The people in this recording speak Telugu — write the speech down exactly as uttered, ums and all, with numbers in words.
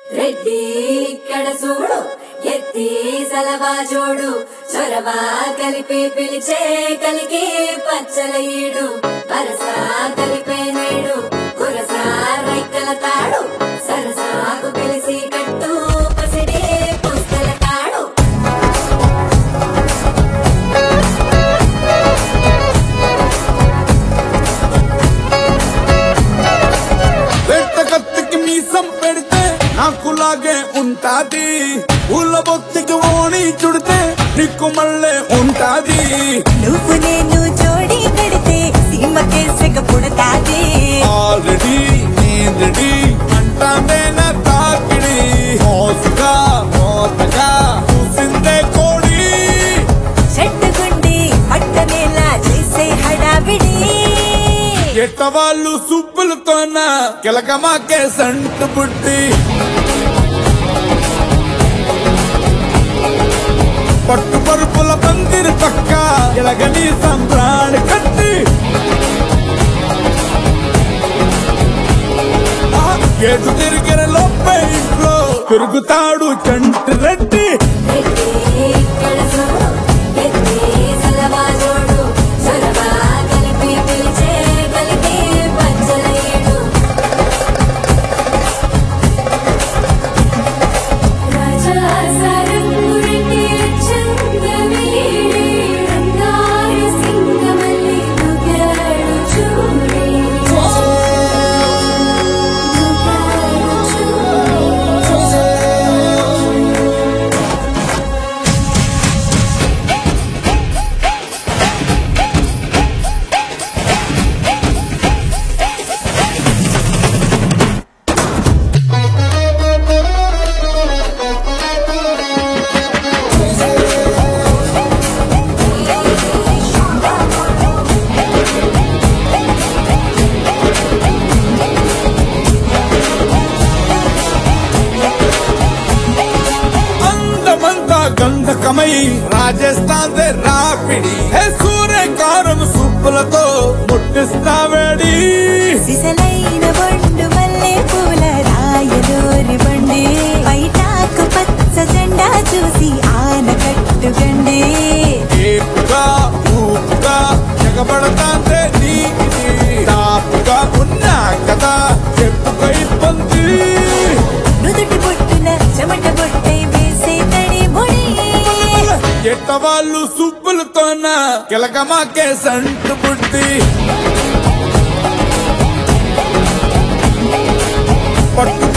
రెడ్డి ఇక్కడ చూడు ఎత్తి సలవా జోడు చొరవా కలిపి పిలిచే కలికి పచ్చల ఈడు వరసా కలిపే నేడు కురసా రైకల తాడు సరసాకు పిలిసి కట్టు పసిడి పుస్తల తాడు కత్తికి మీసం పెడితే నాకులాగే ఉంటాది ఊళ్ళ బొత్తికి ఓణి చుడితే నీకు మళ్ళీ ఉంటాది నువ్వు నేను జోడి కడితే సీమకే సెగ పుడతాది ఆల్రెడీ నేను రెడీ అంటానే నా తాకిడి మోసుగా మోతగా చూసిందే కోడి చెట్టుగుండి పట్టనేలా చేసే హడావిడి ఎట్టవాళ్ళు సుబ్బులతోన కిలకమాకే సంటు పుట్టి పట్టు పరుపుల పందిరి పక్క ఇలగని సంబ్రాణి కట్టి ఏడు తిరిగిన లోపే ఇంట్లో తిరుగుతాడు చంటి రెడ్డి రెడ్డి ఇక్కడ చూడు ఎత్తి సలవా జోడు చొరవా కలిపి పిలిచే కలికి పచ్చల ఈడు రాజా సారంగు రెడ్డి చంద్రవేడి రంగారు సింగమల్లి దుగాడు చూడే గంధకమై రాజేస్తాందే రాపిడి హే సూర్యకారం సూపులతో ముట్టిస్తావేడి సిసలైన బొండు మల్లె పూల రాయలోరి బండి బయటాకు పచ్చ జెండా చూసి ఆనకట్టుగండి ఏపుగా ఊపుగా ఎగబడతాందే నీకి తాపుగా ఉన్నా కదా చెప్పుకై పంది నుదుటి బొట్టున చెమట బొట్టై వేసే తడి ముడి ఎట్టవాళ్ళు సుబ్బులతోన కిలకమాకే సంటు పుట్టి పట్టు